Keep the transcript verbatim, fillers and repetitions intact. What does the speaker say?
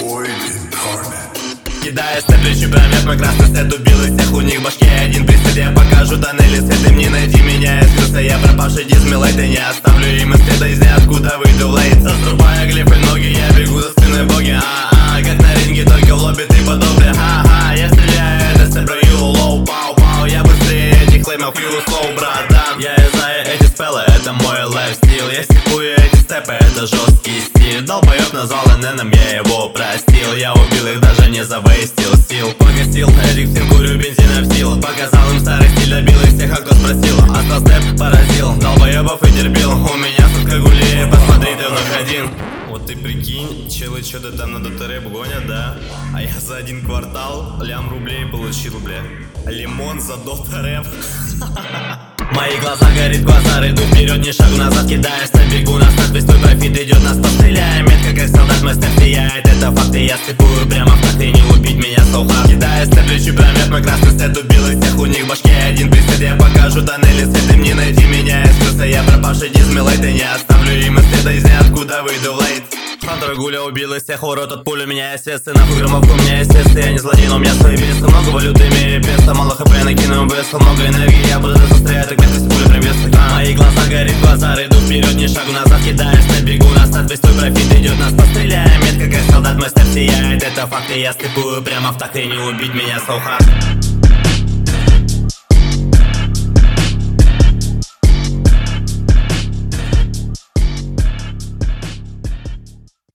Boy Incarnate. Кидая степли, чемпионат, мой красный сет убил из всех, у них башки один присед. Я покажу тоннели свет, им не найти меня, я скрылся, я пропавший дизмилайт. И не оставлю им и следа из ниоткуда выйду в лейт. Заструбая глифы ноги, я бегу за спиной боги. А-а, как на ринге, только в лобби ты подобный. Ха-ха, я стреляю, это степ, раю, лоу, пау-пау. Я быстрее этих клеймов, ю, слоу, братан. Я знаю эти спеллы, это мой лайфстил. Я степую эти степы, это жесткий стиль. Долбоёб назвал ННом, я его простил. Я убил их, даже не завейстил сил. Погостил, эдик всем курю, бензина в сил. Показал им старый стиль, добил их всех, а кто спросил. Остал степ, поразил, долбоёбов и терпил. У меня сутка гулей, посмотри, ты вновь один. Вот ты прикинь, челы что-то там на дота-рэп гонят, да? А я за один квартал лям рублей получил, бля. Лимон за дота-рэп. Мои глаза горит, глаза иду вперед, ни шагу назад, кидаешь на бегу. Нас надпись, твой профит идет, нас постреляем. Метко как солдат, мой степ сияет, это факты. Я степую прямо в такт, и не убить меня соуха. Кидая степ, плечи промет, мой красный сет убил из всех, у них башки один присед. Я покажу тоннели свет, им не найти меня, я скрылся, я пропавший дизмилайт. И не оставлю им и следа из ниоткуда выйду в лейт. Второй гуля убил из всех, урод от пули, у меня есть весы. Нахуй громовку, у меня есть весы, я не злодей, но у меня свои весы. Много валюты, имею песто, мало хп, накину весу. Много энергии, я буду застрять, так меткость пули прям вес. А мои глаза горит, глаза иду вперед, ни шагу назад, кидаешь на бегу. Нас надпись, твой профит идет, нас постреляем. Метко как солдат, мой степ сияет, это факты. Я степую прямо в такт, и не убить меня соуха.